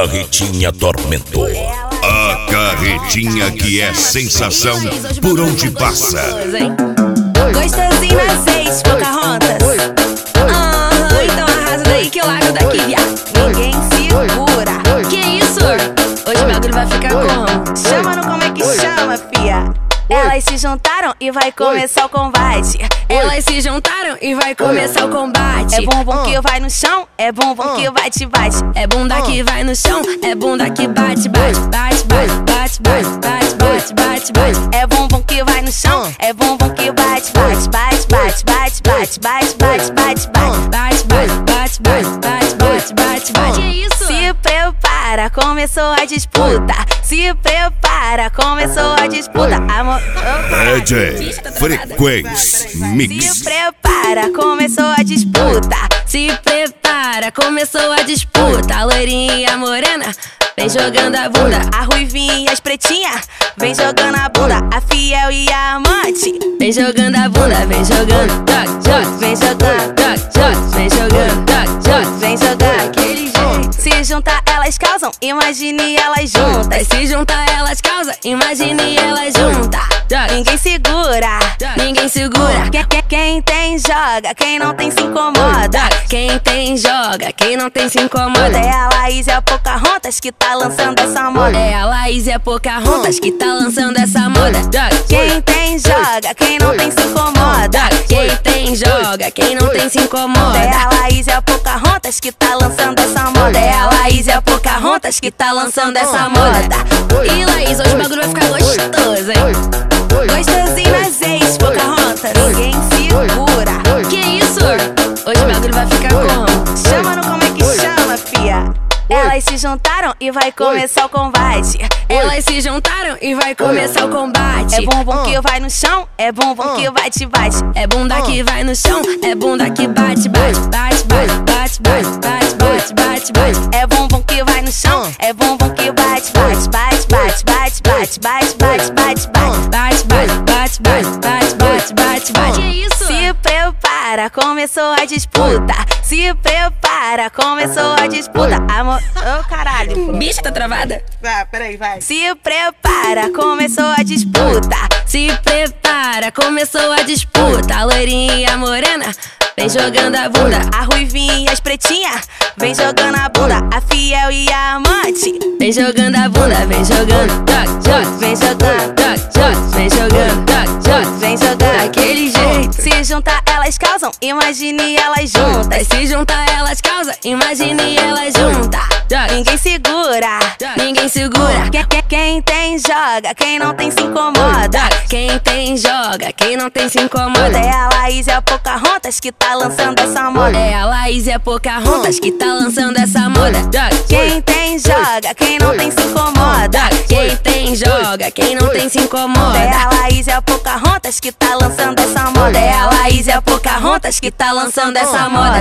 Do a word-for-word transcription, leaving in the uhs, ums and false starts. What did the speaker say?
Carretinha Tormentor. A carretinha que é sensação por onde passa. Gostosinho nas seis, Pocahontas. Ah, então arrasa daí que eu largo daqui, viado. Ninguém segura. Que isso? Hoje o bagulho vai ficar como? Chama no como é que chama, fia. Elas se juntaram e vai começar o combate. Elas se juntaram e vai começar o combate. É bumbum que vai no chão, é bumbum que bate, bate. É bunda que vai no chão, é bunda que bate, bate. Bate, bate, bate, bate, bate, bate, bate, bate. É bumbum que vai no chão, é bumbum que bate, bate. Bate, bate, bate, bate, bate, bate, bate, bate. Bate, bate, bate, bate, bate, bate, bate. Que isso? Se prepara, começou a disputa. Se prepara, começou a disputa. Amor, D J Frequência Mix. Se prepara, começou a disputa. Se prepara, começou a disputa. A loirinha e a morena vem jogando a bunda. A ruivinha e as pretinhas vem jogando a bunda. A fiel e a amante vem jogando a bunda. Vem jogando, joga, joga. Vem jogando, joga, joga. Vem jogando, joga, joga. Vem jogando aquele jeito. Se juntar elas causam, imagine elas juntas. Se juntar elas causam, imagine elas juntas. Ninguém segura, ninguém segura. Quem, quem, quem tem joga, quem não tem se incomoda. Quem tem joga, quem não tem se incomoda. É a Laís e a Pocahontas que tá lançando essa moda. É a Laís e a Pocahontas que tá lançando essa moda. Quem tem joga, quem não tem se incomoda. Quem tem joga, quem não tem se incomoda. É a Laís e a Pocahontas que tá lançando essa moda. É a Laís e a Pocahontas que tá lançando essa moda. E Laís, hoje o bagulho vai ficar gostoso, hein? Gostosinho nas ex, Pocahontas. Ninguém segura. Que isso? Hoje o bagulho vai ficar como? Chama no como é que chama, fia. Elas se juntaram e vai começar o combate. Elas se juntaram e vai começar o combate. É bumbum que vai no chão, é bumbum que bate, bate. É bunda que vai no chão, é bunda que bate, bate. Bate, bate, bate, bate, bate, bate, bate, bate. É bumbum que vai no chão, é bumbum que bate, bate. Bate, bate, bate, bate, bate, bate, bate, bate. Bate, bate, bate, bate, bate, bate, bate. Que isso? Se prepara, começou a disputa. Se prepara, começou a disputa. Amor, ô oh, caralho. Bicha, tá travada? Vai, peraí, vai. Se prepara, começou a disputa. Se prepara, começou a disputa. A loirinha e a morena vem jogando a bunda. A ruivinha e as pretinhas vem jogando a bunda. A fiel e a amante vem jogando a bunda. Vem jogando, joga, joga. Vem jogando, joga, joga. Vem jogando, joga, joga. Vem jogando aquele jeito. Se juntar elas causam, imagine elas juntas. Se juntar elas causam, imagine elas juntas. Ninguém segura, ninguém segura. Quem, quem, quem tem joga, quem não tem se incomoda. Quem tem joga, quem não tem se incomoda. É a Laís e a Pocahontas que tá lançando essa moda. É a Laís e a Pocahontas que tá lançando essa moda. Quem tem joga, quem não tem se incomoda. Quem tem joga, quem não tem se incomoda. É a Laís e a Pocahontas que tá lançando essa moda. É a Laís e a Pocahontas que tá lançando essa moda.